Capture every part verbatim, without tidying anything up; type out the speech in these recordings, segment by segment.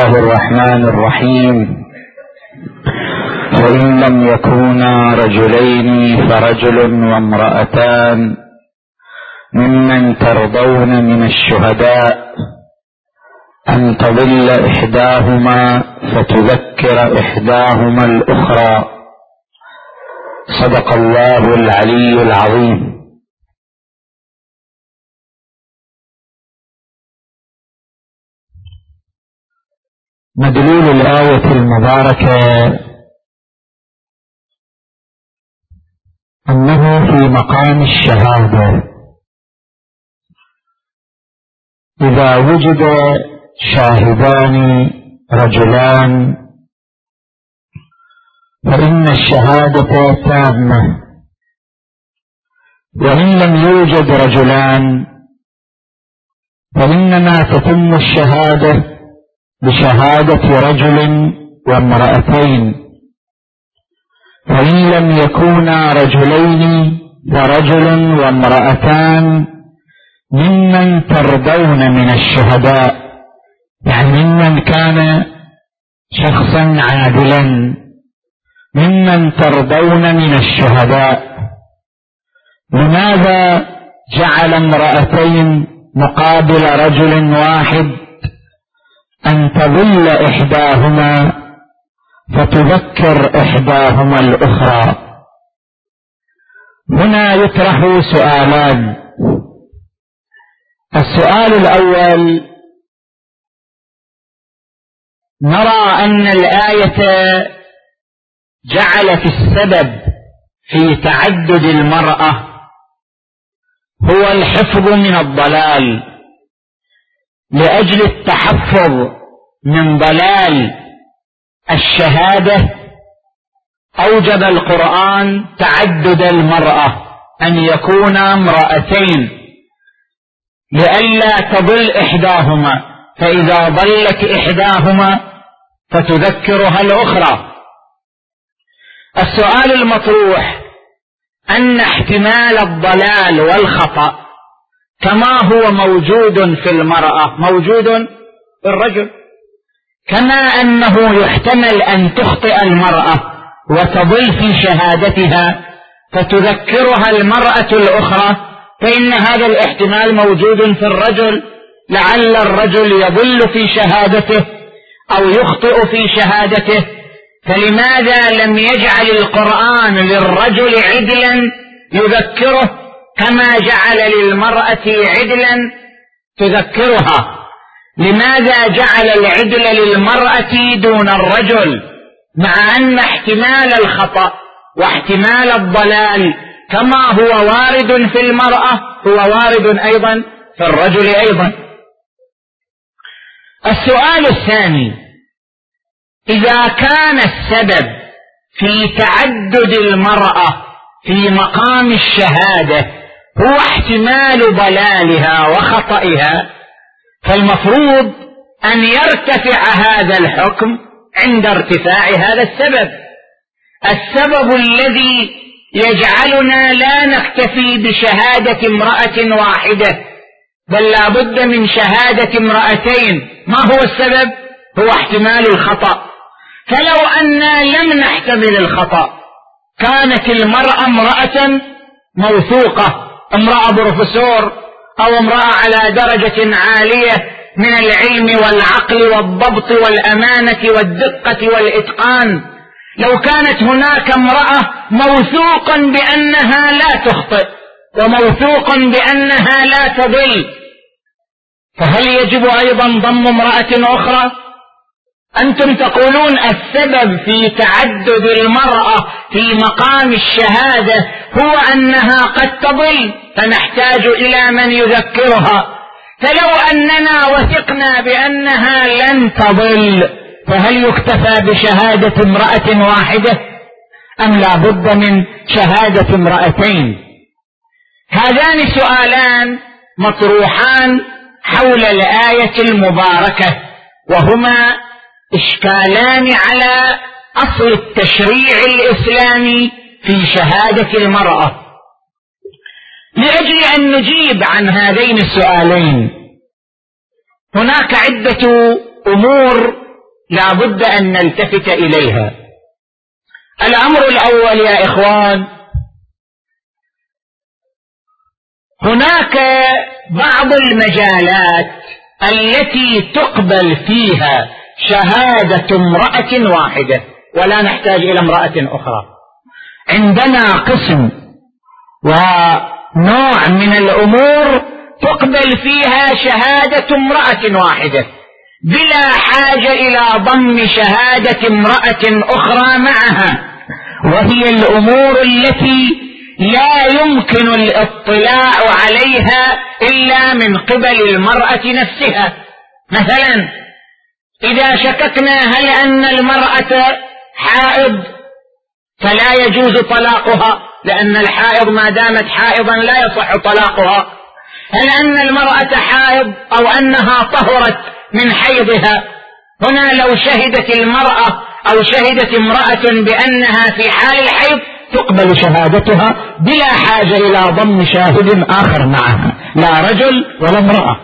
الله الرحمن الرحيم. فإن لم يكونا رجلين فرجل وامرأتان ممن ترضون من الشهداء أن تضل إحداهما فتذكر إحداهما الأخرى. صدق الله العلي العظيم. مدلول الآية المباركة أنه في مقام الشهادة إذا وجد شاهدان رجلان فإن الشهادة تامة، وإن لم يوجد رجلان فإنما تتم الشهادة بشهادة رجل وامرأتين، فإن لم يكونا رجلين فرجل وامرأتان ممن ترضون من الشهداء، يعني ممن كان شخصا عادلا، ممن ترضون من الشهداء. لماذا جعل امرأتين مقابل رجل واحد؟ أن تضل إحداهما فتذكر إحداهما الأخرى. هنا يطرح سؤالان. السؤال الأول: نرى أن الآية جعلت السبب في تعدد المرأة هو الحفظ من الضلال. لأجل التحفظ من ضلال الشهادة أوجب القرآن تعدد المرأة، أن يكون امرأتين لئلا تضل إحداهما، فإذا ضلت إحداهما فتذكرها الأخرى. السؤال المطروح أن احتمال الضلال والخطأ كما هو موجود في المرأة موجود في الرجل، كما أنه يحتمل أن تخطئ المرأة وتضل في شهادتها فتذكرها المرأة الأخرى، فإن هذا الاحتمال موجود في الرجل. لعل الرجل يضل في شهادته أو يخطئ في شهادته، فلماذا لم يجعل القرآن للرجل عدلا يذكره كما جعل للمرأة عدلا تذكرها؟ لماذا جعل العدل للمرأة دون الرجل، مع أن احتمال الخطأ واحتمال الضلال كما هو وارد في المرأة هو وارد أيضا في الرجل أيضا؟ السؤال الثاني: إذا كان السبب في تعدد المرأة في مقام الشهادة هو احتمال ضلالها وخطئها، فالمفروض أن يرتفع هذا الحكم عند ارتفاع هذا السبب. السبب الذي يجعلنا لا نكتفي بشهادة امرأة واحدة بل لا بد من شهادة امرأتين، ما هو السبب؟ هو احتمال الخطأ. فلو أننا لم نحتمل الخطأ كانت المرأة امرأة موثوقة، امرأة بروفيسور أو امرأة على درجة عالية من العلم والعقل والضبط والأمانة والدقة والإتقان، لو كانت هناك امرأة موثوقا بأنها لا تخطئ وموثوقا بأنها لا تضل، فهل يجب أيضا ضم امرأة أخرى؟ أنتم تقولون السبب في تعدد المرأة في مقام الشهادة هو أنها قد تضل فنحتاج إلى من يذكرها، فلو أننا وثقنا بأنها لن تضل فهل يكتفى بشهادة امرأة واحدة أم لا بد من شهادة امرأتين؟ هذان سؤالان مطروحان حول الآية المباركة، وهما إشكالان على أصل التشريع الإسلامي في شهادة المرأة. لأجل أن نجيب عن هذين السؤالين هناك عدة أمور لا بد أن نلتفت إليها. الأمر الأول يا إخوان، هناك بعض المجالات التي تقبل فيها شهادة امرأة واحدة ولا نحتاج إلى امرأة أخرى. عندنا قسم ونوع من الأمور تقبل فيها شهادة امرأة واحدة بلا حاجة إلى ضم شهادة امرأة أخرى معها، وهي الأمور التي لا يمكن الاطلاع عليها إلا من قبل المرأة نفسها. مثلا إذا شككنا هل أن المرأة حائض فلا يجوز طلاقها، لأن الحائض ما دامت حائضا لا يصح طلاقها. هل أن المرأة حائض أو أنها طهرت من حيضها، هنا لو شهدت المرأة أو شهدت امرأة بأنها في حال الحيض تقبل شهادتها بلا حاجة إلى ضم شاهد آخر معها، لا رجل ولا امرأة.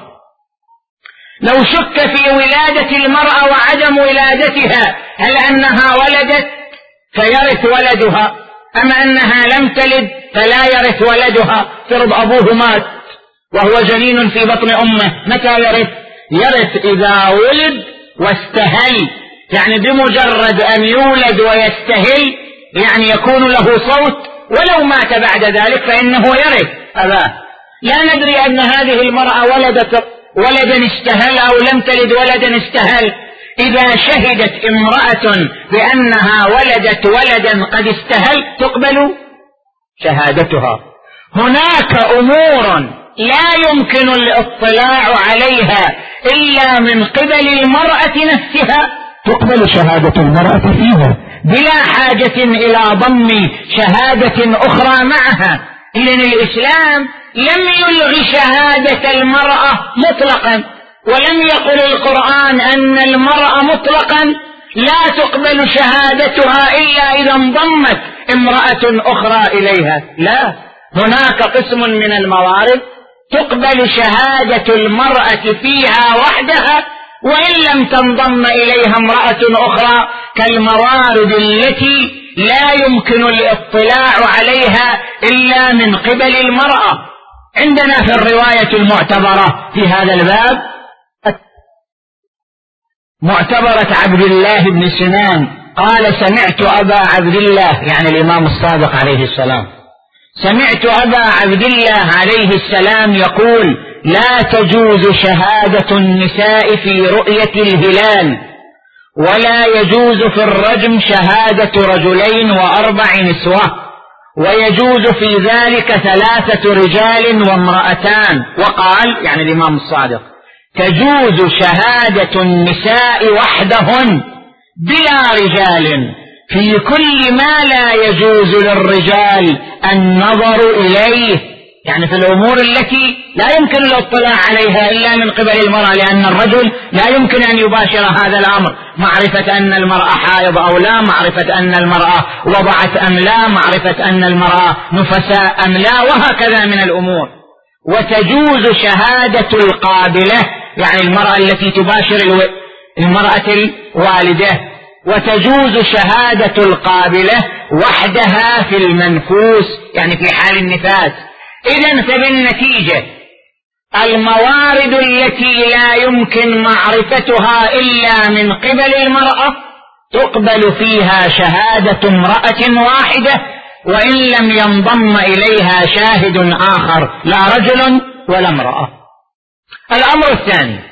لو شك في ولادة المرأة وعدم ولادتها، هل أنها ولدت فيرث ولدها أم أنها لم تلد فلا يرث ولدها؟ فرض أبوه مات وهو جنين في بطن أمه، متى يرث؟ يرث إذا ولد واستهل، يعني بمجرد أن يولد ويستهل يعني يكون له صوت، ولو مات بعد ذلك فإنه يرث أباه. لا ندري أن هذه المرأة ولدت ولدا استهل أو لم تلد ولدا استهل. إذا شهدت امرأة بأنها ولدت ولدا قد استهل تقبل شهادتها. هناك أمور لا يمكن الاطلاع عليها إلا من قبل المرأة نفسها تقبل شهادة المرأة فيها بلا حاجة إلى ضم شهادة أخرى معها. إذن الإسلام لم يلغي شهادة المرأة مطلقا، ولم يقل القرآن أن المرأة مطلقا لا تقبل شهادتها إلا إذا انضمت امرأة أخرى إليها. لا، هناك قسم من الموارد تقبل شهادة المرأة فيها وحدها وإن لم تنضم إليها امرأة أخرى، كالموارد التي لا يمكن الاطلاع عليها إلا من قبل المرأة. عندنا في الرواية المعتبرة في هذا الباب معتبرة عبد الله بن سنان قال: سمعت أبا عبد الله، يعني الإمام الصادق عليه السلام، سمعت أبا عبد الله عليه السلام يقول: لا تجوز شهادة النساء في رؤية الهلال، ولا يجوز في الرجم شهادة رجلين وأربع نسوة، ويجوز في ذلك ثلاثة رجال وامرأتان. وقال، يعني الإمام الصادق، تجوز شهادة النساء وحدهن بلا رجال في كل ما لا يجوز للرجال النظر إليه، يعني في الأمور التي لا يمكن الاطلاع عليها إلا من قبل المرأة، لأن الرجل لا يمكن أن يباشر هذا الأمر، معرفة أن المرأة حائض أو لا، معرفة أن المرأة وضعت أم لا، معرفة أن المرأة نفساء أم لا، وهكذا من الأمور. وتجوز شهادة القابلة، يعني المرأة التي تباشر المرأة الوالدة، وتجوز شهادة القابلة وحدها في المنفوس، يعني في حال النفاس. إذن فبالنتيجة الموارد التي لا يمكن معرفتها إلا من قبل المرأة تقبل فيها شهادة امرأة واحدة وإن لم ينضم إليها شاهد آخر، لا رجل ولا امرأة. الأمر الثاني،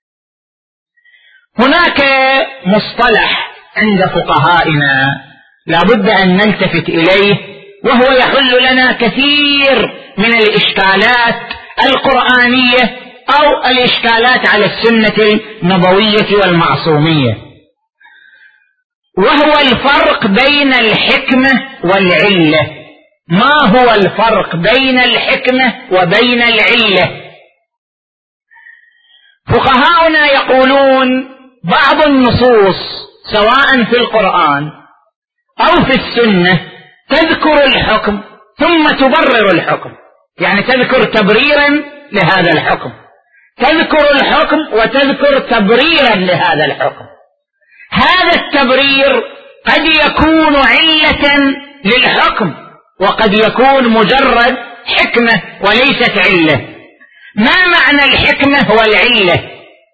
هناك مصطلح عند فقهائنا لا بد أن نلتفت إليه، وهو يحل لنا كثير من الإشكالات القرآنية أو الإشكالات على السنة النبوية والمعصومية، وهو الفرق بين الحكمة والعلة. ما هو الفرق بين الحكمة وبين العلة؟ فقهاؤنا يقولون بعض النصوص سواء في القرآن أو في السنة تذكر الحكم ثم تبرر الحكم، يعني تذكر تبريرا لهذا الحكم، تذكر الحكم وتذكر تبريرا لهذا الحكم. هذا التبرير قد يكون علة للحكم وقد يكون مجرد حكمة وليست علة. ما معنى الحكمة والعلة؟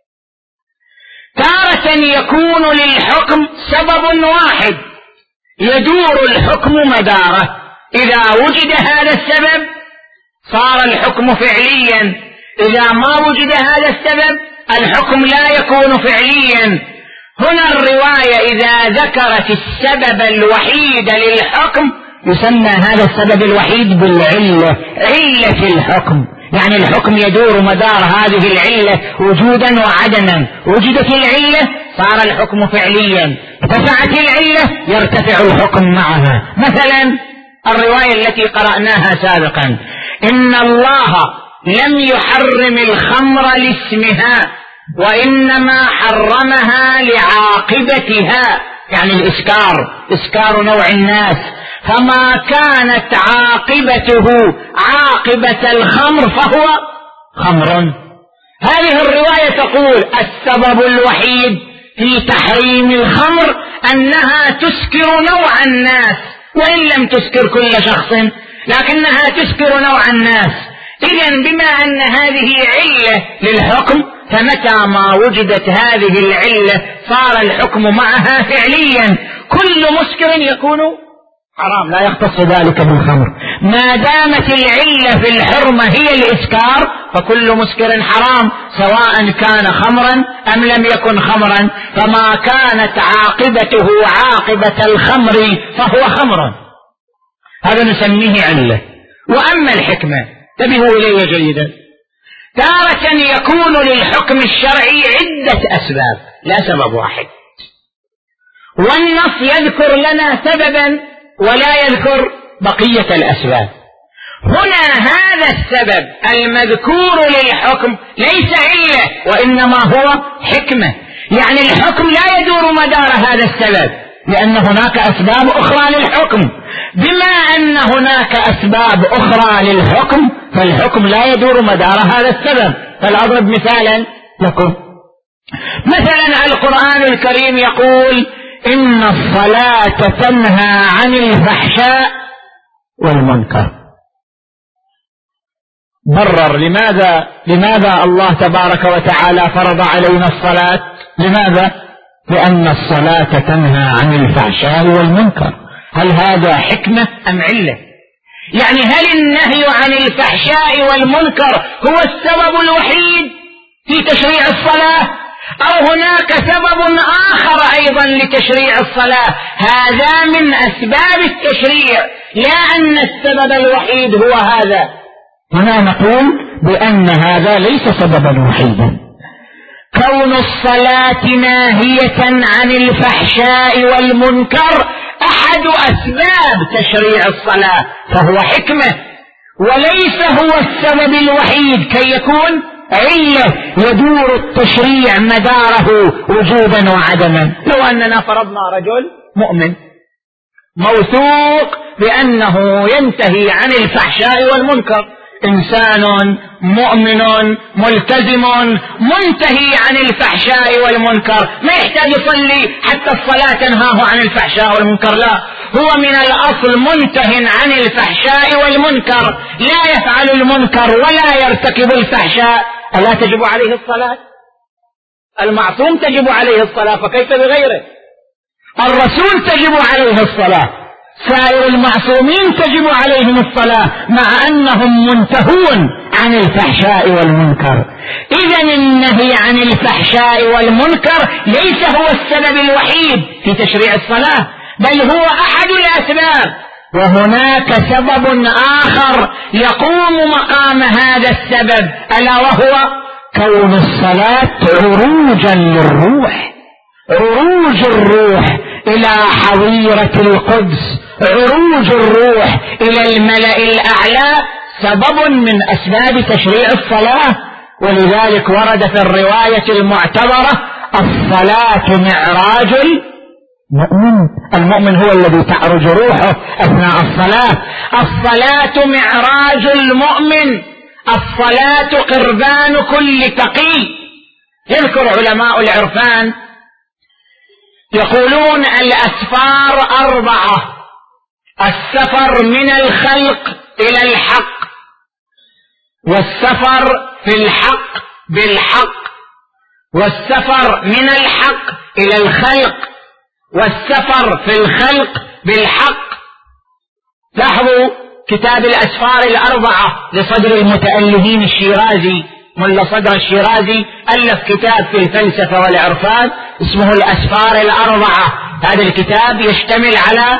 تارة يكون للحكم سبب واحد يدور الحكم مداره، إذا وجد هذا السبب صار الحكم فعليا، إذا ما وجد هذا السبب الحكم لا يكون فعليا. هنا الرواية إذا ذكرت السبب الوحيد للحكم يسمى هذا السبب الوحيد بالعلة، علة الحكم، يعني الحكم يدور مدار هذه العلة وجودا وعدما. وجدت العلة صار الحكم فعليا، ارتفعت العلة يرتفع الحكم معها. مثلا الرواية التي قرأناها سابقا: إن الله لم يحرم الخمر لاسمها وإنما حرمها لعاقبتها، يعني الإسكار، إسكار نوع الناس، فما كانت عاقبته عاقبة الخمر فهو خمر. هذه الرواية تقول السبب الوحيد في تحريم الخمر أنها تسكر نوع الناس، وإن لم تسكر كل شخص لكنها تسكر نوع الناس. إذن بما أن هذه علة للحكم فمتى ما وجدت هذه العلة صار الحكم معها فعليا. كل مسكر يكون حرام، لا يختص ذلك بالخمر. ما دامت العلة في الحرمة هي الإسكار فكل مسكر حرام سواء كان خمرا أم لم يكن خمرا، فما كانت عاقبته عاقبة الخمر فهو خمر، هذا نسميه علة. وأما الحكمة انتبهوا إليه جيدا، تارة يكون للحكم الشرعي عدة أسباب لا سبب واحد، والنص يذكر لنا سببا ولا يذكر بقية الأسباب. هنا هذا السبب المذكور للحكم ليس علة وإنما هو حكمة، يعني الحكم لا يدور مدار هذا السبب لأن هناك أسباب أخرى للحكم. بما أن هناك أسباب أخرى للحكم فالحكم لا يدور مدار هذا السبب. فلأضرب مثالا لكم، مثلا القرآن الكريم يقول إن الصلاة تنهى عن الفحشاء والمنكر. برر لماذا لماذا الله تبارك وتعالى فرض علينا الصلاة؟ لماذا؟ لأن الصلاة تنهى عن الفحشاء والمنكر. هل هذا حكمة أم علة؟ يعني هل النهي عن الفحشاء والمنكر هو السبب الوحيد في تشريع الصلاة، أو هناك سبب آخر أيضا لتشريع الصلاة؟ هذا من أسباب التشريع، لا أن السبب الوحيد هو هذا. هنا نقول بأن هذا ليس سببا وحيدا. كون الصلاة ناهية عن الفحشاء والمنكر أحد أسباب تشريع الصلاة فهو حكمة، وليس هو السبب الوحيد كي يكون علة يدور التشريع مداره وجوبا وعدما. لو أننا فرضنا رجل مؤمن موثوق بأنه ينتهي عن الفحشاء والمنكر، إنسان مؤمن ملتزم منتهي عن الفحشاء والمنكر، ما يحتاج يصلي حتى الصلاة تنهاه عن الفحشاء والمنكر، لا، هو من الأصل منتهي عن الفحشاء والمنكر، لا يفعل المنكر ولا يرتكب الفحشاء، ألا تجب عليه الصلاة؟ المعصوم تجب عليه الصلاة، فكيف بغيره؟ الرسول تجب عليه الصلاة، سائر المعصومين تجب عليهم الصلاة مع أنهم منتهون عن الفحشاء والمنكر. إذن النهي عن الفحشاء والمنكر ليس هو السبب الوحيد في تشريع الصلاة، بل هو أحد الأسباب، وهناك سبب آخر يقوم مقام هذا السبب، ألا وهو كون الصلاة عروجا للروح، عروج الروح إلى حظيرة القدس، عروج الروح إلى الملأ الأعلى سبب من أسباب تشريع الصلاة. ولذلك ورد في الرواية المعتبرة الصلاة معراج المؤمن، المؤمن هو الذي تعرج روحه أثناء الصلاة. الصلاة معراج المؤمن، الصلاة قربان كل تقي. يذكر علماء العرفان يقولون الأسفار أربعة: السفر من الخلق إلى الحق، والسفر في الحق بالحق، والسفر من الحق إلى الخلق، والسفر في الخلق بالحق. لاحظوا كتاب الأسفار الأربعة لصدر المتألهين الشيرازي، ملا صدر الشيرازي ألف كتاب في الفلسفة والعرفان اسمه الأسفار الأربعة. هذا الكتاب يشتمل على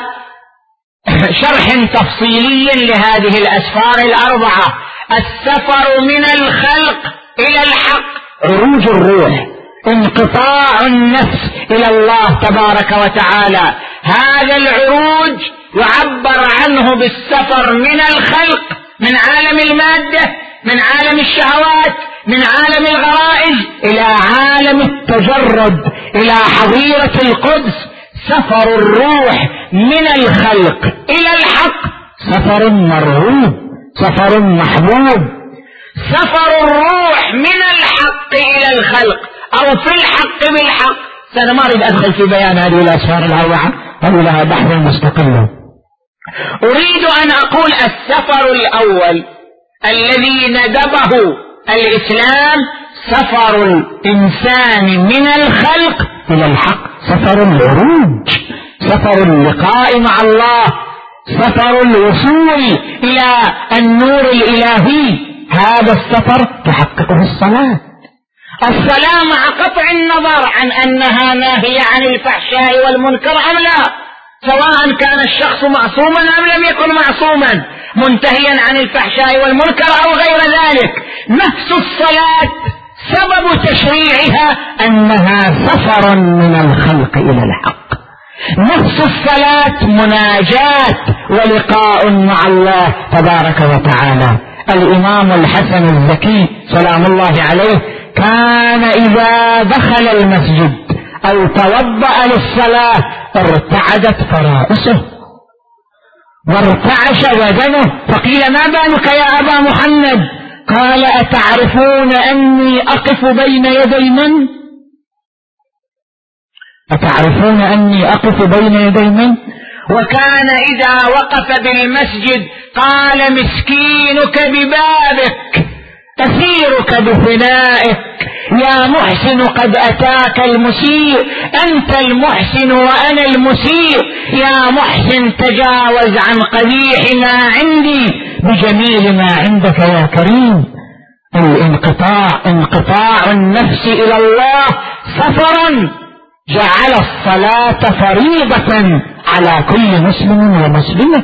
شرح تفصيلي لهذه الأسفار الأربعة: السفر من الخلق إلى الحق، عروج الروح، انقطاع النفس إلى الله تبارك وتعالى. هذا العروج يعبر عنه بالسفر من الخلق، من عالم المادة، من عالم الشهوات، من عالم الغرائز، إلى عالم التجرد، إلى حظيرة القدس. سفر الروح من الخلق إلى الحق سفر مرغوب، سفر محبوب. سفر الروح من الحق إلى الخلق أو في الحق بالحق. أنا ما أريد أدخل في بيان هذه الأسفار الأربعة، هذه لها بحث مستقل. أريد أن أقول السفر الأول الذي ندبه الإسلام سفر الإنسان من الخلق إلى الحق، سفر العروج، سفر اللقاء مع الله، سفر الوصول إلى النور الإلهي. هذا السفر تحققه الصلاة. الصلاة مع قطع النظر عن أنها ناهية عن الفحشاء والمنكر أم لا، سواء كان الشخص معصوما أم لم يكن معصوما، منتهيا عن الفحشاء والمنكر أو غير ذلك. نفس الصلاة سبب تشريعها أنها سفر من الخلق إلى الحق. نفس الصلاة مناجاة ولقاء مع الله تبارك وتعالى. الإمام الحسن الزكي سلام الله عليه كان إذا دخل المسجد أو توضأ للصلاة ارتعدت فرائسه وارتعش بدنه، فقيل: ما بالك يا أبا محمد؟ قال: أتعرفون أني أقف بين يدي من؟ أتعرفون أني أقف بين يدي من؟ وكان إذا وقف بالمسجد قال: مسكينك ببابك، أسيرك بفنائك، يا محسن قد أتاك المسيء، أنت المحسن وأنا المسيء، يا محسن تجاوز عن قبيح ما عندي بجميل ما عندك يا كريم. الانقطاع، انقطاع النفس إلى الله سفر جعل الصلاة فريضة على كل مسلم ومسلمة.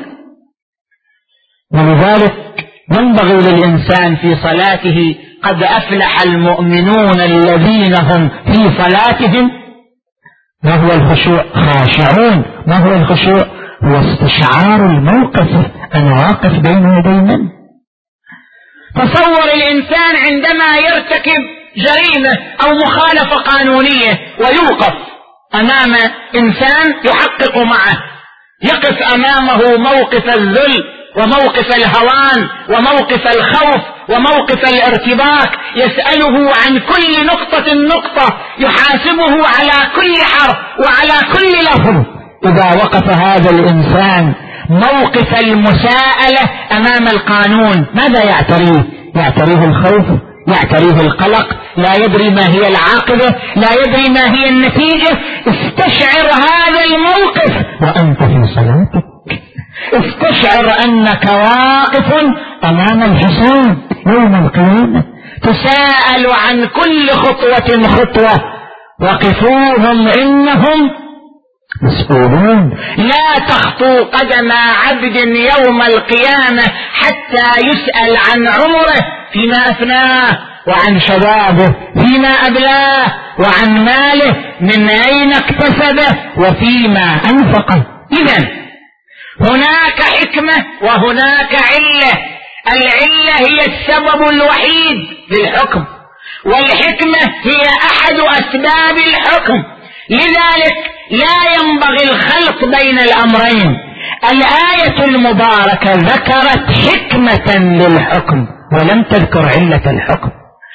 ولذلك ينبغي للإنسان في صلاته: قد أفلح المؤمنون الذين هم في صلاتهم. ما هو الخشوع؟ خاشعون. ما هو الخشوع؟ هو استشعار الموقف، أنا واقف بين يدي من. تصور الإنسان عندما يرتكب جريمة أو مخالفة قانونية ويوقف أمام إنسان يحقق معه، يقف أمامه موقف الذل وموقف الهوان وموقف الخوف وموقف الارتباك، يسأله عن كل نقطة نقطة، يحاسبه على كل حرف وعلى كل لفظ. إذا وقف هذا الإنسان موقف المساءلة أمام القانون ماذا يعتريه؟ يعتريه الخوف، يعتريه القلق، لا يدري ما هي العاقبة، لا يدري ما هي النتيجة. استشعر هذا الموقف وأنت في صلاتك، استشعر أنك واقف أمام الحساب يوم القيامة، تساءل عن كل خطوة خطوة. وقفوهم إنهم مسؤولون. لا تخطو قدم عبد يوم القيامة حتى يسأل عن عمره فيما أفناه، وعن شبابه فيما أبلاه، وعن ماله من أين اكتسبه وفيما أنفقه. إذن هناك حكمة وهناك علة. العلة هي السبب الوحيد للحكم، والحكمة هي أحد أسباب الحكم. لذلك لا ينبغي الخلط بين الأمرين. الآية المباركة ذكرت حكمة للحكم ولم تذكر علة الحكم.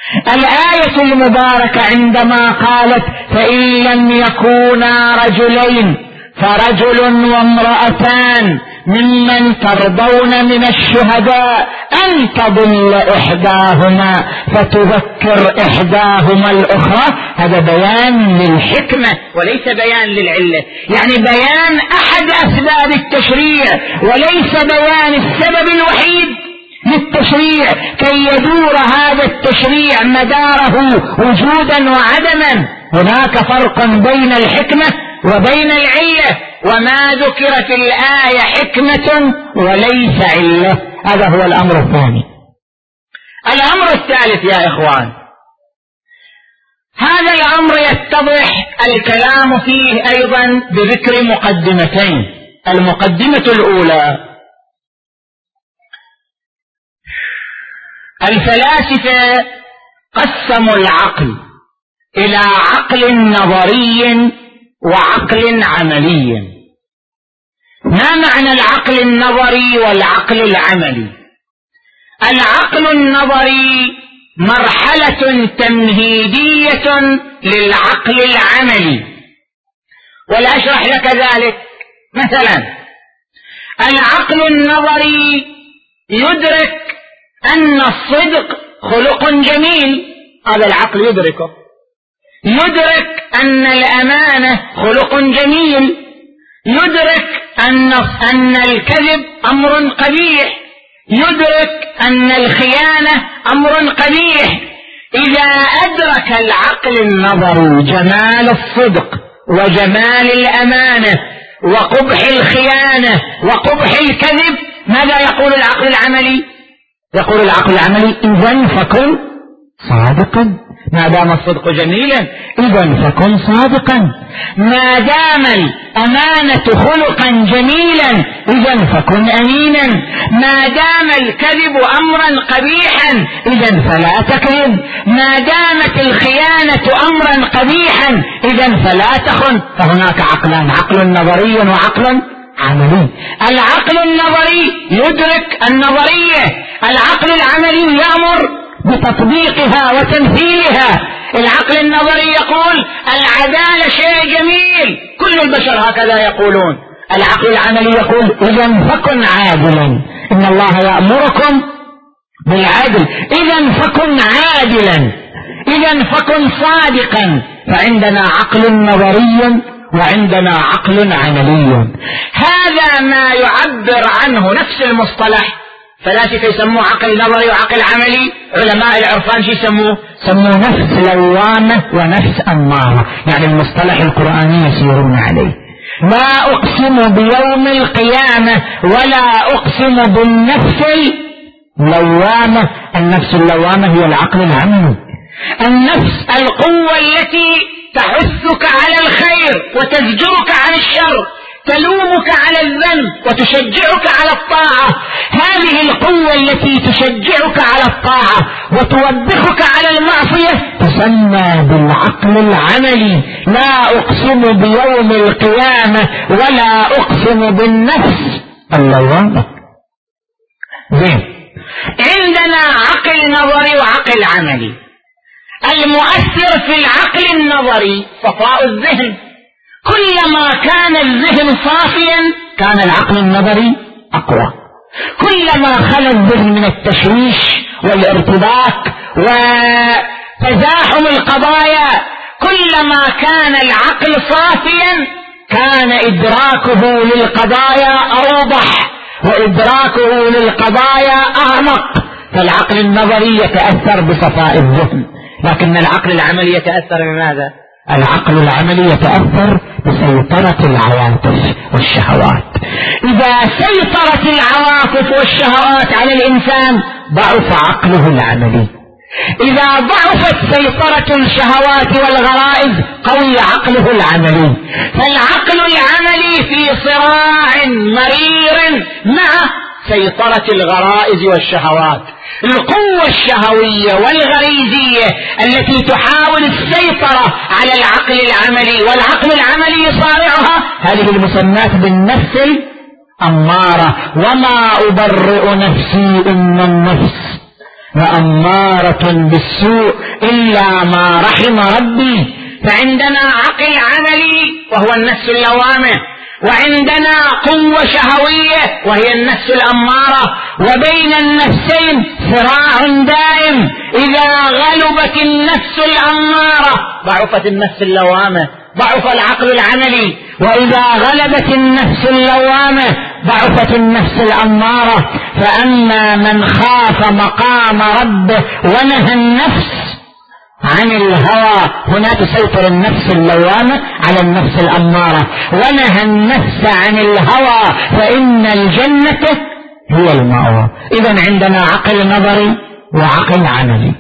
الآية المباركة عندما قالت فإن لم يكونا رجلين فرجل وامرأتان ممن ترضون من الشهداء أن تضل إحداهما فتذكر إحداهما الأخرى، هذا بيان للحكمة وليس بيان للعلة، يعني بيان أحد أسباب التشريع وليس بيان السبب الوحيد للتشريع كي يدور هذا التشريع مداره وجودا وعدما. هناك فرق بين الحكمة وبين العلة، وما ذكر في الآية حكمة وليس علة. هذا هو الأمر الثاني. الأمر الثالث يا إخوان، هذا الأمر يتضح الكلام فيه أيضا بذكر مقدمتين. المقدمة الأولى، الفلاسفة قسموا العقل إلى عقل نظري وعقل عملي. ما معنى العقل النظري والعقل العملي؟ العقل النظري مرحلة تمهيدية للعقل العملي، ولا أشرح لك ذلك. مثلا العقل النظري يدرك أن الصدق خلق جميل، هذا العقل يدركه. يدرك أن الأمانة خلق جميل، يدرك أن أن الكذب أمر قبيح، يدرك أن الخيانة أمر قبيح. إذا أدرك العقل النظري جمال الصدق وجمال الأمانة وقبح الخيانة وقبح الكذب، ماذا يقول العقل العملي؟ يقول العقل العملي إذن فكن صادقا، ما دام الصدق جميلا إذن فكن صادقا، ما دام الأمانة خلقا جميلا إذن فكن أمينا، ما دام الكذب أمرا قبيحا إذن فلا تكذب، ما دامت الخيانة أمرا قبيحا إذن فلا تخن. فهناك عقلان، عقل نظري وعقل عملي. العقل النظري يدرك النظرية، العقل العملي يأمر بتطبيقها وتمثيلها. العقل النظري يقول العدالة شيء جميل، كل البشر هكذا يقولون. العقل العملي يقول إذن فكن عادلا، إن الله يأمركم بالعدل، إذن فكن عادلا، إذن فكن صادقا. فعندنا عقل نظري وعندنا عقل عملي. هذا ما يعبر عنه نفس المصطلح. فلاسفة يسموه عقل نظري وعقل عملي، علماء العرفان شو يسموه؟ سموه نفس لوامة ونفس أمارة، يعني المصطلح القرآني يسيرون عليه. لا أقسم بيوم القيامة ولا أقسم بالنفس اللوامة. النفس اللوامة هي العقل العملي، النفس القوة التي تحثك على الخير وتزجرك عن الشر، تلومك على الذنب وتشجعك على الطاعة. هذه القوة التي تشجعك على الطاعة وتوبخك على المعصية تسمى بالعقل العملي. لا أقسم بيوم القيامة ولا أقسم بالنفس اللوامة. زين، عندنا عقل نظري وعقل عملي. المؤثر في العقل النظري صفاء الذهن. كلما كان الذهن صافيا كان العقل النظري أقوى. كلما خلا الذهن من التشويش والارتباك وتزاحم القضايا، كلما كان العقل صافيا كان إدراكه للقضايا أوضح وإدراكه للقضايا أعمق. فالعقل النظري يتأثر بصفاء الذهن، لكن العقل العملي يتأثر بماذا؟ العقل العملي يتأثر بسيطرة العواطف والشهوات. إذا سيطرت العواطف والشهوات على الإنسان ضعف عقله العملي. إذا ضعفت سيطرة الشهوات والغرائز قوي عقله العملي. فالعقل العملي في صراع مرير مع سيطرة الغرائز والشهوات. القوة الشهوية والغريزية التي تحاول السيطرة على العقل العملي والعقل العملي يصارعها، هذه المسمات بالنفس الأمارة. وما أبرئ نفسي إن النفس وأمارة بالسوء إلا ما رحم ربي. فعندنا عقل عملي وهو النفس اللوامة، وعندنا قوة شهوية وهي النفس الأمارة، وبين النفسين صراع دائم. إذا غلبت النفس الأمارة ضعفت النفس اللوامة، ضعف العقل العملي، وإذا غلبت النفس اللوامة ضعفت النفس الأمارة. فأما من خاف مقام ربه ونهى النفس عن الهوى، هنا تسيطر النفس اللوامة على النفس الأمارة، ونهى النفس عن الهوى فإن الجنة هي المأوى. إذن عندنا عقل نظري وعقل عملي.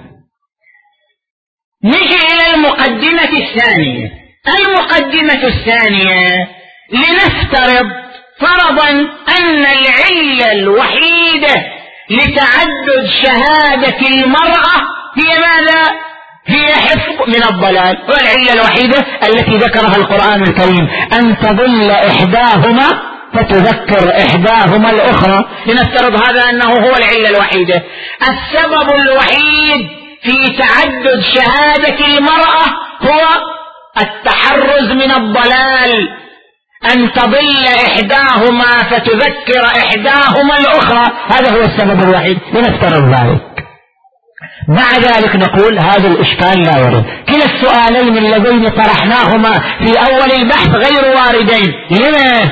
نجي إلى المقدمة الثانية. المقدمة الثانية، لنفترض فرضا أن العلة الوحيدة لتعدد شهادة المرأة هي ماذا؟ هي حفظ من الضلال، والعلة الوحيدة التي ذكرها القرآن الكريم أن تضل إحداهما فتذكر إحداهما الأخرى. لنفترض هذا أنه هو العلة الوحيدة. السبب الوحيد في تعدد شهادة المرأة هو التحرز من الضلال، أن تضل إحداهما فتذكر إحداهما الأخرى، هذا هو السبب الوحيد. لنفترض ذلك. مع ذلك نقول هذا الإشكال لا يرد. كلا السؤالين اللذين طرحناهما في أول البحث غير واردين. لما؟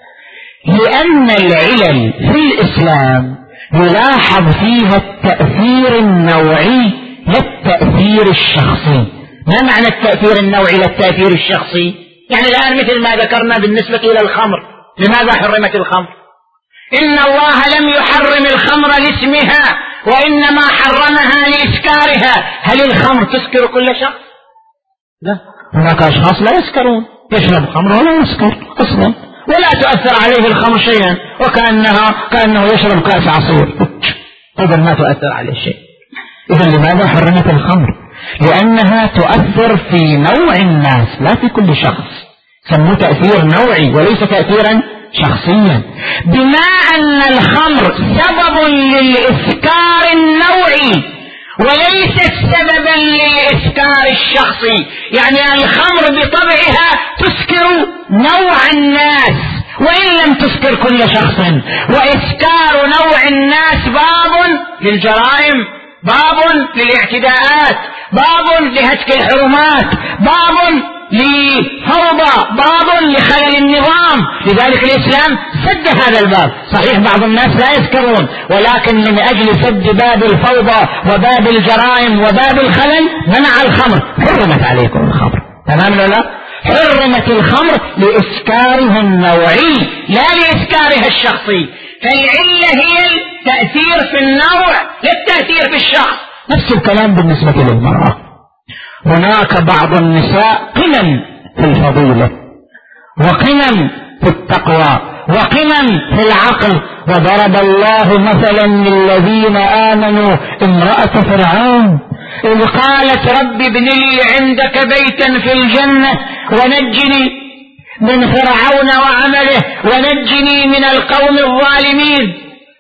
لأن العلل في الإسلام يلاحظ فيها التأثير النوعي للتأثير الشخصي. ما معنى التأثير النوعي للتأثير الشخصي؟ يعني الآن مثل ما ذكرنا بالنسبة إلى الخمر، لماذا حرمت الخمر؟ إن الله لم يحرم الخمر لاسمها وإنما حرمها لإسكارها. هل الخمر تسكر كل شخص؟ لا، هناك أشخاص لا يسكرون، يشرب خمر ولا يسكر أصلا، ولا تؤثر عليه الخمر شيئا، وكأنها كأنه يشرب كأس عصير، إذا ما تؤثر عليه شيء. إذا لماذا حرمت الخمر؟ لأنها تؤثر في نوع الناس لا في كل شخص، سموه تأثير نوعي وليس تأثيرا شخصيا. بما أن الخمر سبب للإسكار النوعي وليست سببا للإسكار الشخصي، يعني الخمر بطبعها تسكر نوع الناس وإن لم تسكر كل شخص. وإسكار نوع الناس باب للجرائم، باب للاعتداءات، باب لهتك الحرمات، باب لفوضى، باب لخلل النظام. لذلك الإسلام سد هذا الباب. صحيح بعض الناس لا يذكرون، ولكن من أجل سد باب الفوضى وباب الجرائم وباب الخلل منع الخمر. حرمت عليكم الخمر، تمام ولا لا؟ حرمت الخمر لإسكارها النوعي لا لإسكارها الشخصي. فالعلة هي التأثير في النوع لا التأثير في الشخص. نفس الكلام بالنسبة للمرأة. هناك بعض النساء قمم في الفضيلة وقمم في التقوى وقمم في العقل. وضرب الله مثلا للذين آمنوا امرأة فرعون إذ قالت رب ابن لي عندك بيتا في الجنة ونجني من فرعون وعمله ونجني من القوم الظالمين.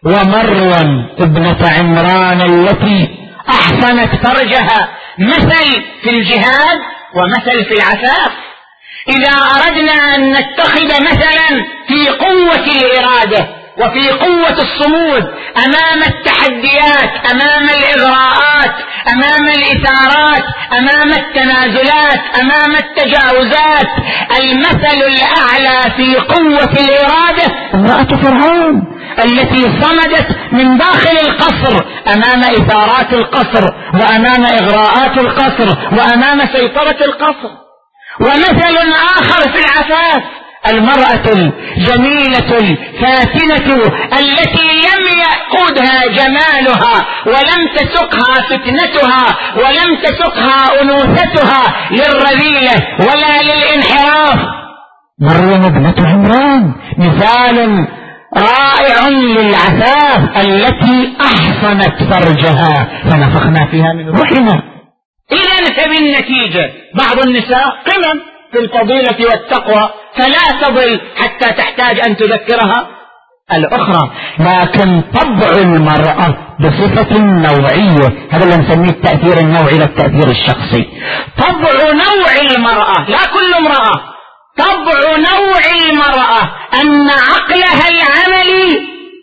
ومريم ابنة عمران التي أحسنت فرجها مثل في الجهاد ومثل في العفاف. إذا أردنا أن نتخذ مثلا في قوة الإرادة وفي قوة الصمود أمام التحديات، أمام الإغراءات، أمام الإثارات، أمام التنازلات، أمام التجاوزات، المثل الأعلى في قوة الإرادة امرأة فرعون التي صمدت من داخل القصر أمام إثارات القصر وأمام إغراءات القصر وأمام سيطرة القصر. ومثل آخر في العفاف المرأة الجميلة الفاتنة التي لم يقودها جمالها ولم تسقها فتنتها ولم تسقها أنوثتها للرذيلة ولا للانحراف. مريم ابنة عمران مثال رائع للعفاف التي أحصنت فرجها فنفخنا فيها من روحنا. إذن فبالنتيجة بعض النساء قمم في الفضيلة والتقوى فلا تضل حتى تحتاج أن تذكرها الأخرى، لكن طبع المرأة بصفة نوعية، هذا اللي نسميه التأثير النوعي للتأثير الشخصي. طبع نوع المرأة، لا كل امرأة، طبع نوع المرأة أن عقلها العملي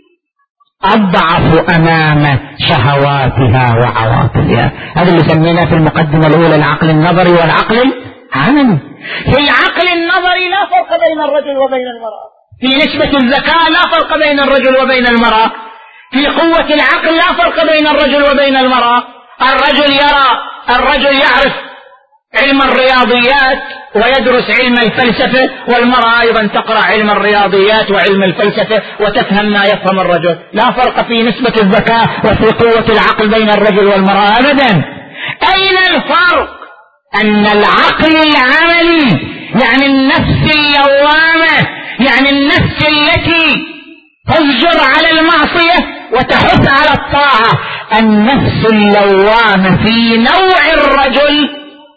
أضعف أمام شهواتها وعواطفها. هذا اللي سميناه في المقدمة الأولى العقل النظري والعقل العملي. في العقل النظري لا فرق بين الرجل وبين المرأة، في نسبة الذكاء لا فرق بين الرجل وبين المرأة، في قوة العقل لا فرق بين الرجل وبين المرأة. الرجل يرى، الرجل يعرف علم الرياضيات ويدرس علم الفلسفة، والمرأة أيضا تقرأ علم الرياضيات وعلم الفلسفة وتفهم ما يفهم الرجل. لا فرق في نسبة الذكاء وفي قوة العقل بين الرجل والمرأة أبدا. أين الفرق؟ أن العقل العملي يعني النفس اللوامة، يعني النفس التي تزجر على المعصية وتحث على الطاعة، النفس اللوامة في نوع الرجل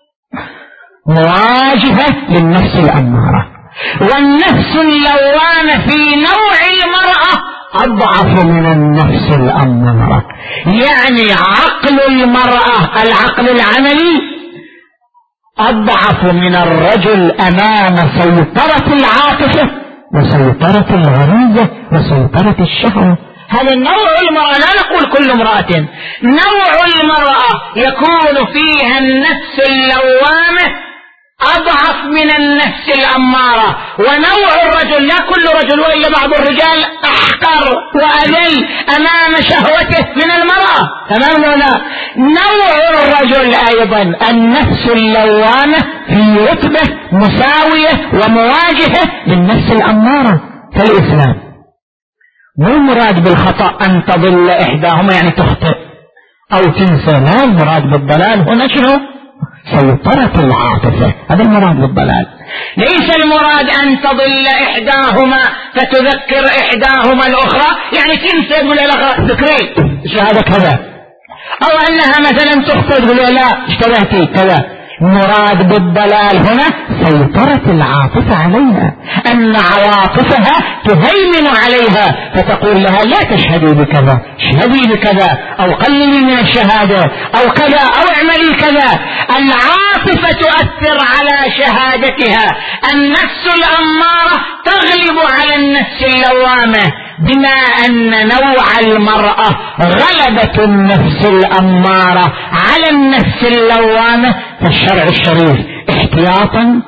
مواجهة للنفس الأمارة، والنفس اللوامة في نوع المرأة أضعف من النفس الأمارة. يعني عقل المرأة العقل العملي أضعف من الرجل أمام سيطرة العاطفة وسيطرة الغريزة وسيطرة الشهوة. هذا نوع المرأة، لا نقول كل امرأة، نوع المرأة يكون فيها النفس اللوامة أضعف من النفس الأمارة. ونوع الرجل لا كل رجل، وإلا بعض الرجال أحقر وأذل أمام شهوته من المرأة، تمام ولا؟ نوع الرجل أيضا النفس اللوامة في رتبة مساوية ومواجهة للنفس الأمارة. فالإسلام مو المراد بالخطأ أن تضل إحداهما يعني تخطئ أو تنسى، لا، المراد بالضلال هنا شنو؟ سيطرة العاطفة، هذا المراد بالضلال. ليس المراد أن تضل إحداهما فتذكر إحداهما الأخرى، يعني تنسى من الأخرى ذكري شهادة كذا، أو أنها مثلا تخطئ تقول لا اشتبهتي كذا. مراد بالضلال هنا سيطرة العاطفة عليها، أن عواطفها تهيمن عليها فتقول لها لا تشهدي بكذا، اشهدي بكذا، أو قللي من الشهادة، أو كذا، أو اعملي كذا. العاطفة تؤثر على شهادتها، النفس الأمارة تغلب على النفس اللوامة، بما أن نوع المرأة غلبة النفس الأمارة على النفس اللوامة. فالشرع الشريف احتياطا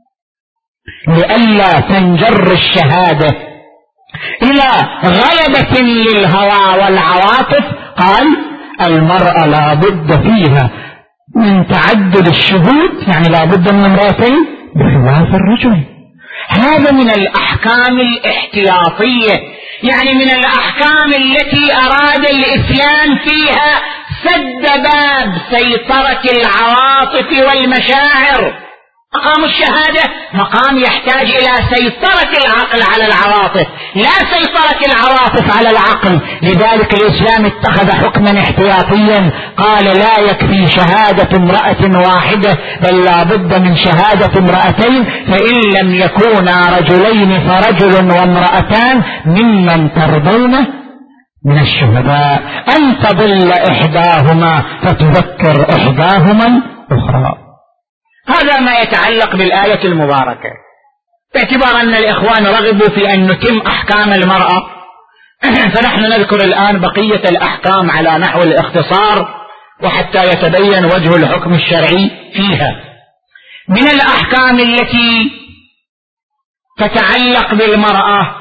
لئلا تنجر الشهادة إلى غلبة للهوى والعواطف قال المرأة لا بد فيها من تعدد الشهود، يعني لا بد من امرأتين بخلاف الرجل. هذا من الأحكام الاحتياطية، يعني من الأحكام التي أراد الإسلام فيها سد باب سيطرة العواطف والمشاعر. مقام الشهادة مقام يحتاج إلى سيطرة العقل على العواطف، لا سيطرة العواطف على العقل. لذلك الإسلام اتخذ حكما احتياطيا، قال لا يكفي شهادة امرأة واحدة بل لا بد من شهادة امرأتين، فإن لم يكونا رجلين فرجل وامرأتان ممن ترضون من الشهداء أن تضل إحداهما فتذكر إحداهما الأخرى. هذا ما يتعلق بالآية المباركة. باعتبار أن الإخوان رغبوا في أن نتم أحكام المرأة، فنحن نذكر الآن بقية الأحكام على نحو الاختصار وحتى يتبين وجه الحكم الشرعي فيها. من الأحكام التي تتعلق بالمرأة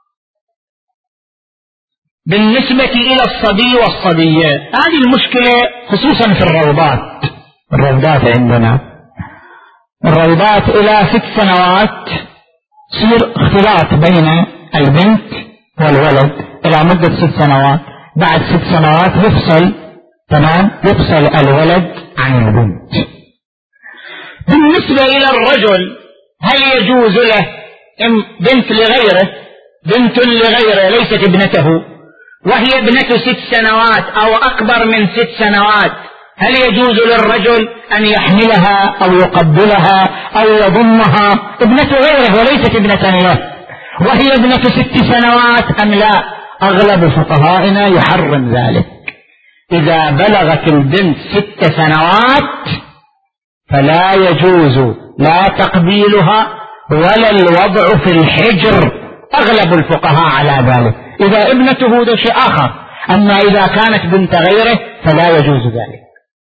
بالنسبة إلى الصبي والصبية، هذه المشكلة خصوصا في الروضات. الروضات عندنا الروضات إلى ست سنوات يصير اختلاط بين البنت والولد إلى مدة ست سنوات، بعد ست سنوات يفصل، تمام، يفصل الولد عن البنت. بالنسبة إلى الرجل هل يجوز له بنت لغيره، بنت لغيره ليست ابنته وهي ابنته ست سنوات أو أكبر من ست سنوات، هل يجوز للرجل أن يحملها أو يقبلها أو يضمها؟ ابنة غيره وليست ابنة له. وهي ابنة ست سنوات أم لا؟ أغلب فقهائنا يحرم ذلك. إذا بلغت البنت ست سنوات فلا يجوز لا تقبيلها ولا الوضع في الحجر، أغلب الفقهاء على ذلك. إذا ابنته ده شيء آخر، أما إذا كانت بنت غيره فلا يجوز ذلك.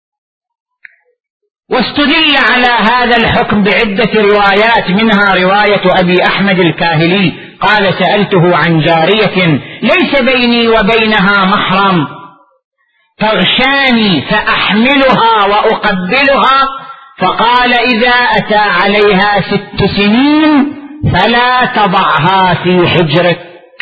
واستدل على هذا الحكم بعدة روايات، منها رواية أبي أحمد الكاهلي قال: سألته عن جارية ليس بيني وبينها محرم تغشاني فأحملها وأقبلها، فقال: إذا أتى عليها ست سنين فلا تضعها في حجرك.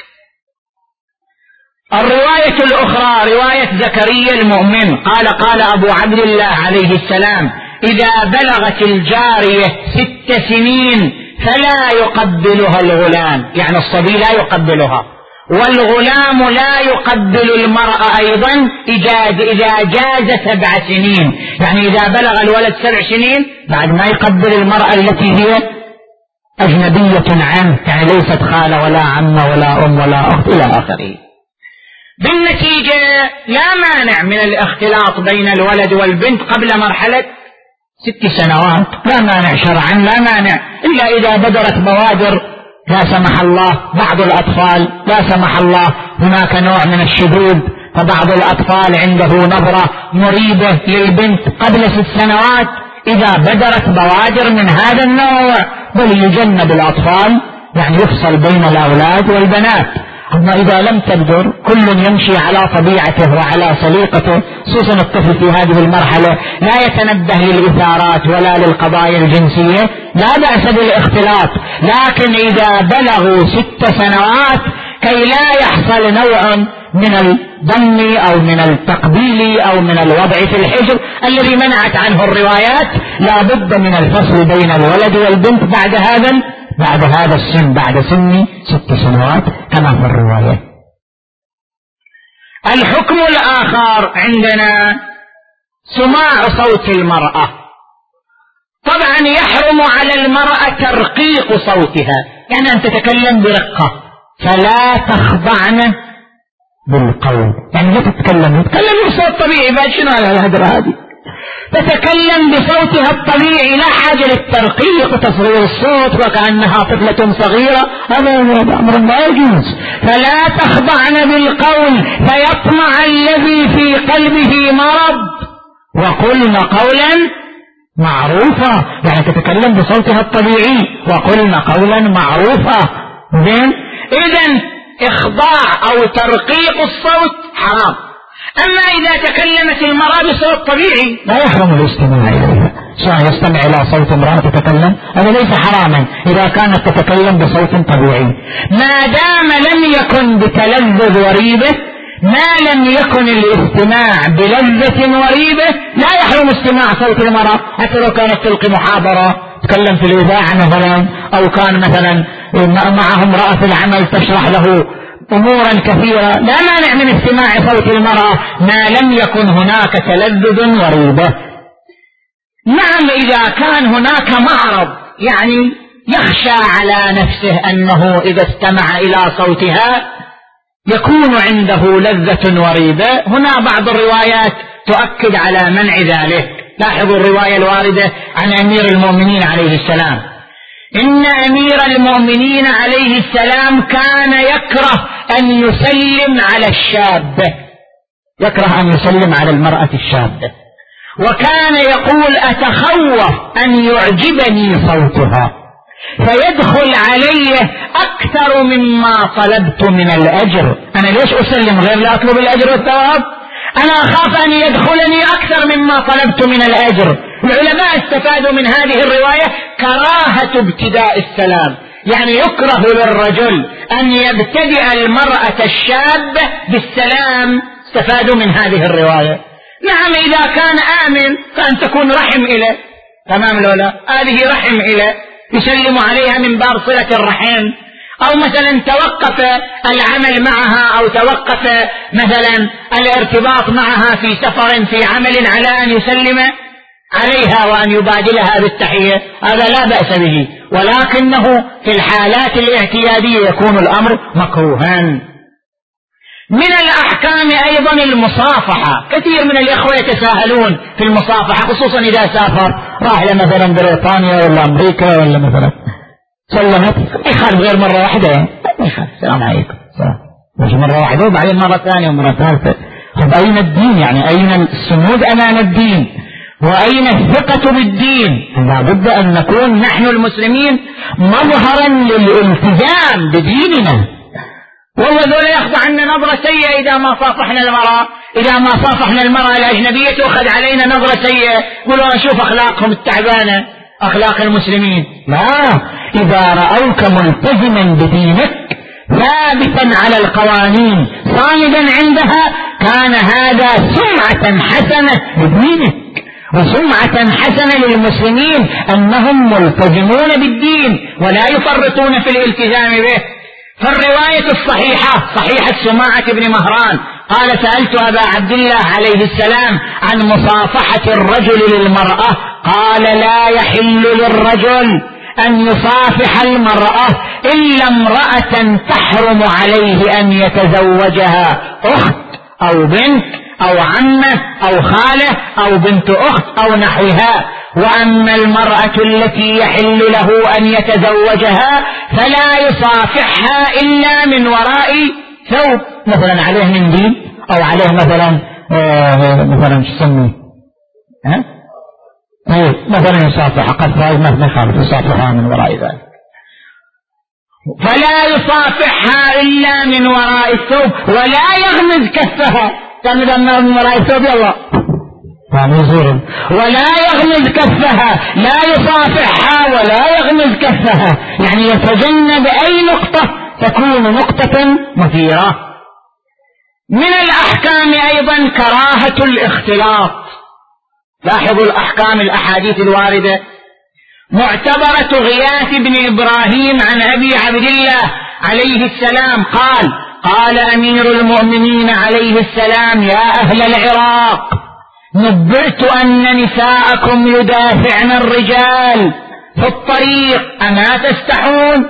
الرواية الأخرى رواية زكريا المؤمن قال: قال أبو عبد الله عليه السلام: إذا بلغت الجارية ست سنين فلا يقبلها الغلام، يعني الصبي لا يقبلها، والغلام لا يقبل المرأة أيضا إذا جاز سبع سنين، يعني إذا بلغ الولد سبع سنين بعد ما يقبل المرأة التي هي أجنبية عنه، يعني ليست خالة ولا عمة ولا أم ولا أخت إلى آخره. بالنتيجة لا مانع من الاختلاط بين الولد والبنت قبل مرحلة ست سنوات، لا مانع شرعا، لا مانع، إلا إذا بدرت بوادر لا سمح الله بعض الأطفال، لا سمح الله هناك نوع من الشذوذ، فبعض الأطفال عنده نظرة مريبة للبنت قبل ست سنوات، إذا بدرت بوادر من هذا النوع بل يجنب الأطفال، يعني يفصل بين الأولاد والبنات. أما إذا لم تبدر كل يمشي على طبيعته وعلى سليقته، خصوصا الطفل في هذه المرحلة لا يتنبه للإثارات ولا للقضايا الجنسية، لا بأس بالاختلاط، لكن إذا بلغوا ست سنوات كي لا يحصل نوع من الضم أو من التقبيل أو من الوضع في الحجر الذي منعت عنه الروايات، لا بد من الفصل بين الولد والبنت بعد هذا بعد هذا السن، بعد سن ست سنوات كما في الرواية. الحكم الآخر عندنا سماع صوت المرأة. طبعا يحرم على المرأة ترقيق صوتها، يعني أن تتكلم برقة، فلا تخضعن بالقول، يعني لا تتكلم تتكلم بصوت طبيعي، بعد شنو على الهدرة هذه؟ تتكلم بصوتها الطبيعي، لا حاجة للترقيق وتصغير الصوت وكأنها طفلة صغيرة، هذا أمر لا يجوز. فلا تخضعن بالقول فيطمع الذي في قلبه مرض وقلن قولا معروفا، يعني تتكلم بصوتها الطبيعي وقلن قولا معروفا. زين، إذن إخضاع أو ترقيق الصوت حرام. أما إذا تكلمت المرأة بصوت طبيعي لا يحرم الاستماع إليها، سواء يستمع إلى صوت امرأة تتكلم، هذا ليس حراما إذا كانت تتكلم بصوت طبيعي، ما دام لم يكن بتلذذ وريبة، ما لم يكن الاستماع بلذة وريبة لا يحرم استماع صوت المرأة، حتى لو كانت تلقي محاضرة تتكلم في الإذاعة مثلا، أو كان مثلا معه امرأة في العمل تشرح له أمورا كثيرة، لا مانع من استماع صوت المرأة ما لم يكن هناك تلذذ وريبة. نعم، إذا كان هناك معرض، يعني يخشى على نفسه أنه إذا استمع إلى صوتها يكون عنده لذة وريبة، هنا بعض الروايات تؤكد على منع ذلك. لاحظوا الرواية الواردة عن أمير المؤمنين عليه السلام: إن أمير المؤمنين عليه السلام كان يكره أن يسلم على الشاب، يكره أن يسلم على المرأة الشابة، وكان يقول: أتخوف أن يعجبني صوتها فيدخل علي أكثر مما طلبت من الأجر. أنا ليش أسلم غير لا أطلب الأجر والثواب؟ أنا أخاف أن يدخلني أكثر مما طلبت من الأجر. العلماء استفادوا من هذه الرواية كراهة ابتداء السلام، يعني يكره للرجل أن يبتدئ المرأة الشابة بالسلام، استفادوا من هذه الرواية. نعم، إذا كان آمن كان تكون رحم إليه، تمام لولا هذه رحم إليه يسلم عليها من باب صلة الرحم، أو مثلا توقف العمل معها أو توقف مثلا الارتباط معها في سفر في عمل على أن يسلم عليها وأن يبادلها بالتحية، هذا لا بأس به، ولكنه في الحالات الاعتيادية يكون الأمر مكروها. من الأحكام أيضا المصافحة. كثير من الإخوة يتساهلون في المصافحة، خصوصا إذا سافر راح مثلا بريطانيا ولا أمريكا ولا مثلا سلمت، يخالف غير مرة واحدة، السلام عليكم مش مرة واحدة وبعدين مرة ثانية ومرة ثالثة. طب أين الدين؟ يعني أين الصمود أمام الدين وأين الثقة بالدين؟ لا بد أن نكون نحن المسلمين مظهرا للالتزام بديننا. والله ذولا ياخذ عنا نظرة سيئة إذا ما صافحنا المرأة، إذا ما صافحنا المرأة الأجنبية تأخذ علينا نظرة سيئة، قولوا نشوف أخلاقهم التعبانة أخلاق المسلمين. لا، إذا رأوك ملتزما بدينك ثابتا على القوانين صامدا عندها كان هذا سمعة حسنة لدينك وسمعة حسنة للمسلمين أنهم ملتزمون بالدين ولا يفرطون في الالتزام به. فالرواية الصحيحة صحيحة سماعة بن مهران قال: سألت أبا عبد الله عليه السلام عن مصافحة الرجل للمرأة، قال: لا يحل للرجل أن يصافح المرأة إلا امرأة تحرم عليه أن يتزوجها، أخت أو بنت أو عمة أو خالة أو بنت أخت أو نحوها. وأما المرأة التي يحل له أن يتزوجها فلا يصافحها إلا من وراء ثوب، مثلا عليه منديل أو عليه مثلا آه مثلا شو يسميه ها ايه مثلا يصافح قد فاز ما يخالف يصافحها من وراء ذلك. فلا يصافحها إلا من وراء الثوب ولا يغمز كفها، كان من وراء الثوب يلا ولا يغمز كفها، لا يصافحها ولا يغمز كفها، يعني يتجنب أي نقطة تكون نقطة مثيرة. من الأحكام أيضا كراهة الاختلاط. لاحظوا الأحكام الأحاديث الواردة. معتبرة غياث بن إبراهيم عن أبي عبد الله عليه السلام قال: قال أمير المؤمنين عليه السلام: يا أهل العراق، نبرت أن نساءكم يدافعن الرجال في الطريق، أما تستحون؟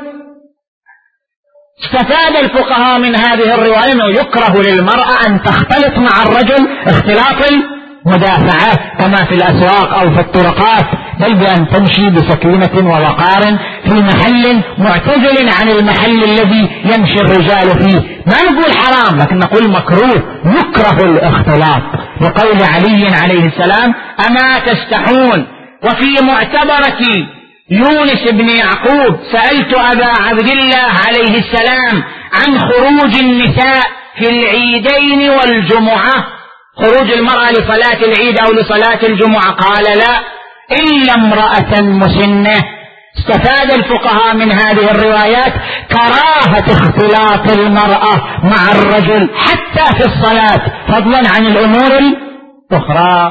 استفاد الفقهاء من هذه الرواية أنه يكره للمرأة أن تختلط مع الرجل اختلاط المدافعات كما في الأسواق أو في الطرقات، بل بأن تمشي بسكينة ووقار في محل معتزل عن المحل الذي يمشي الرجال فيه. ما نقول حرام لكن نقول مكروه، يكره الاختلاط، وقول علي عليه السلام: أما تستحون. وفي معتبرة يونس بن يعقوب سألت أبا عبد الله عليه السلام عن خروج النساء في العيدين والجمعة، خروج المرأة لصلاة العيد أو لصلاة الجمعة، قال: لا إلا امرأة مسنة. استفاد الفقهاء من هذه الروايات كراهة اختلاط المرأة مع الرجل حتى في الصلاة، فضلا عن الأمور الأخرى.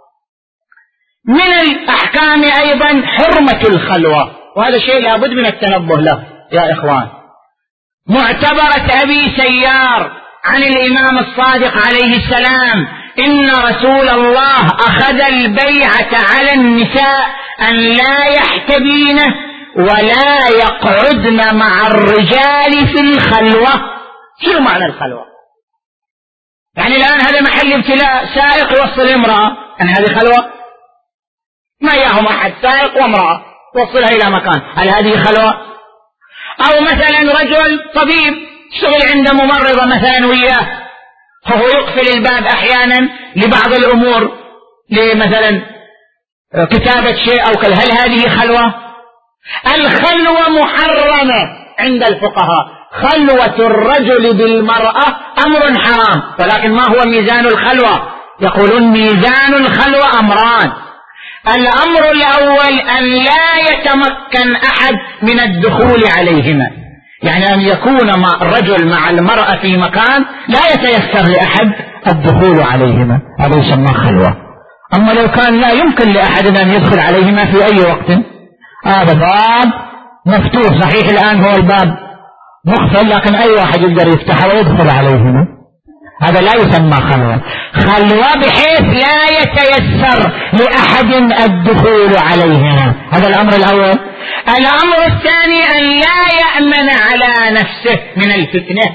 من الأحكام أيضا حرمة الخلوة، وهذا شيء لابد من التنبه له يا إخوان. معتبرة أبي سيار عن الإمام الصادق عليه السلام: إن رسول الله أخذ البيعة على النساء أن لا يحتبين ولا يقعدن مع الرجال في الخلوة. شنو معنى الخلوة؟ يعني الآن هذا محل ابتلاء، سائق يوصل امرأة، أن هذه خلوة؟ ما ياهم أحد، سائق وامرأة توصلها إلى مكان، هل هذه خلوة؟ أو مثلا رجل طبيب يشتغل عند ممرضة مثلا وياه، فهو يقفل الباب أحيانا لبعض الأمور، لمثلا كتابة شيء أو كذا، هل هذه خلوة؟ الخلوة محرمة عند الفقهاء. خلوة الرجل بالمرأة أمر حرام، ولكن ما هو ميزان الخلوة؟ يقولون ميزان الخلوة أمران: الأمر الأول أن لا يتمكن أحد من الدخول عليهما، يعني أن يكون مع الرجل مع المرأة في مكان لا يتيسر لأحد الدخول عليهما، هذا يسمى خلوة. أما لو كان لا يمكن لأحد أن يدخل عليهما في أي وقت، هذا باب مفتوح. صحيح الآن هو الباب مقفل لكن أي واحد يقدر يفتحه ويدخل عليهما، هذا لا يسمى خلوة. خلوة بحيث لا يتيسر لأحد الدخول عليها. هذا الأمر الأول. الأمر الثاني أن لا يأمن على نفسه من الفتنة.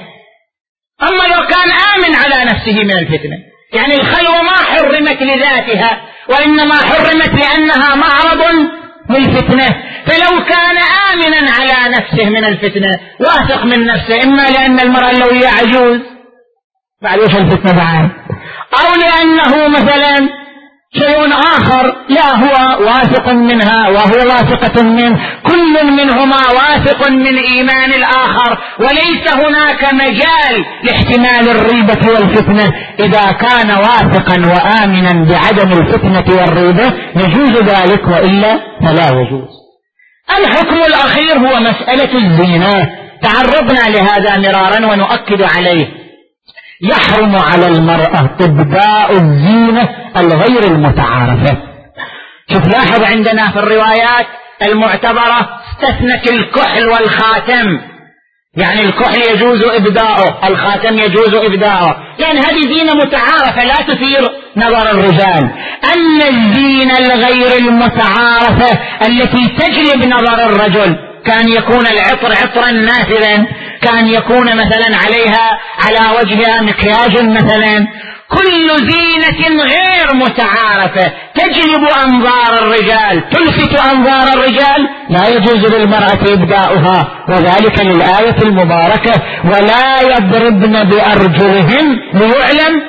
أما لو كان آمن على نفسه من الفتنة، يعني الخلوة ما حرمت لذاتها وإنما حرمت لأنها معرض للفتنة، فلو كان آمنا على نفسه من الفتنة واثق من نفسه، إما لأن المرأة لو هي عجوز بعد وش الفتنة بعد، أو لأنه مثلا شيء آخر، لا هو واثق منها وهو واثقة منه، كل منهما واثق من إيمان الآخر، وليس هناك مجال لاحتمال الريبة والفتنة. إذا كان واثقا وآمنا بعدم الفتنة والريبة يجوز ذلك، وإلا فلا يجوز. الحكم الأخير هو مسألة الزينة، تعرضنا لهذا مرارا ونؤكد عليه. يحرم على المرأة إبداء الزينة الغير المتعارفة. شوف لاحظ عندنا في الروايات المعتبرة استثنت الكحل والخاتم، يعني الكحل يجوز إبداؤه، الخاتم يجوز إبداؤه، يعني هذه زينة متعارفة لا تثير نظر الرجال. أما الزينة الغير المتعارفة التي تجلب نظر الرجل، كان يكون العطر عطرا نافذا، كان يكون مثلا عليها على وجهها مكياج مثلا، كل زينة غير متعارفة تجلب أنظار الرجال، تلفت أنظار الرجال، لا يجوز للمرأة إبداؤها، وذلك للآية المباركة: ولا يضربن بأرجلهن ليعلم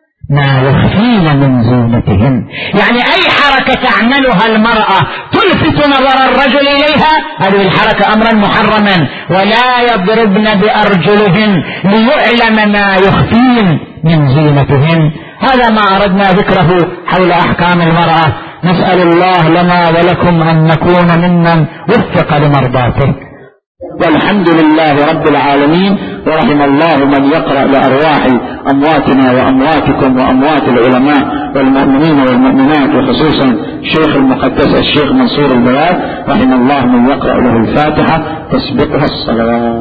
ما يخفين من زينتهن. يعني أي حركة تعملها المرأة تلفت نظر الرجل إليها، هذه الحركة أمرا محرما. ولا يضربن بأرجلهن ليعلم ما يخفين من زينتهن. هذا ما أردنا ذكره حول أحكام المرأة. نسأل الله لنا ولكم أن نكون ممن وفق لمرضاته. والحمد لله رب العالمين. ورحم الله من يقرأ لأرواح أمواتنا وأمواتكم وأموات العلماء والمؤمنين والمؤمنات، وخصوصا شيخ المقدس الشيخ منصور البيات، رحم الله من يقرأ له الفاتحة تسبقها الصلوات.